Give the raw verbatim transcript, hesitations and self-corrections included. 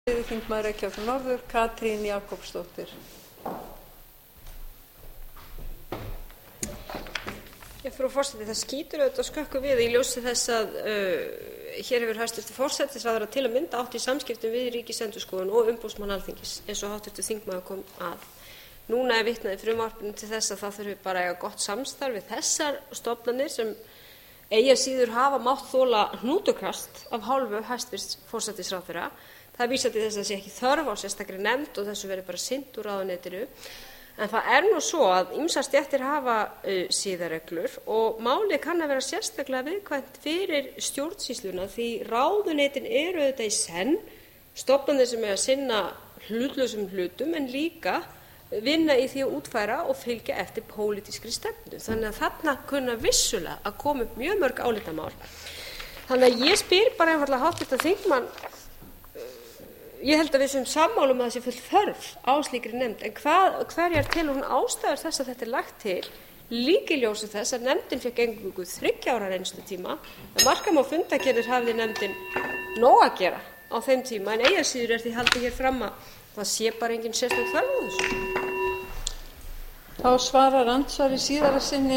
þingmaður Reykjavíkur norður, Katrín Jakobsdóttir. Já, frú forseti, það skýtur auðvitað skökku við í ljósi þess að uh, hér hefur hæstvirtur forsætisráðherra til að mynda átt í samskiptum við Ríkisendurskoðun og umboðsmann Alþingis, eins og háttvirtur þingmaður kom að. Núna er vitnað í frumvarpinu til þess að það þurfi bara að eiga gott samstarf við þessar stofnanir sem eigi að síður hafa mátt þola hnútukast af hálfu hæstvirts forsætisráðherra. Það vísar til þess að það sé ekki þörf á sérstakri nefnd og þessu verði bara sinnt úr ráðuneytinu. En það er nú svo að ýmsar stéttir hafa uh, siðareglur og málið kann að vera sérstaklega viðkvæmt fyrir stjórnsýsluna því ráðuneytin eru auðvitað í senn stofnanir sem eiga að sinna hlutlausum hlutum en líka vinna í því að útfæra og fylgja eftir pólitískri stefnu. Þannig að þarna kunna vissulega að koma upp mjög mörg álitamál. Þannig að ég spyr bara einfaldlega háttvirtan þingmann, ég held að við séum sammála um að það sé full þörf á slíkri nefnd, en hvað, hverjar telur hún ástæður þess að þetta er lagt til, líka í ljósi þess að nefndin fékk eingöngu þriggja ára reynslutíma, að marka má fundargerðir hafði nefndin nóg að gera á þeim tíma, en eigi að síður er því haldið hér fram að það sé bara engin sérstök þörf á þessu. Þá svarar andsvari síðara sinni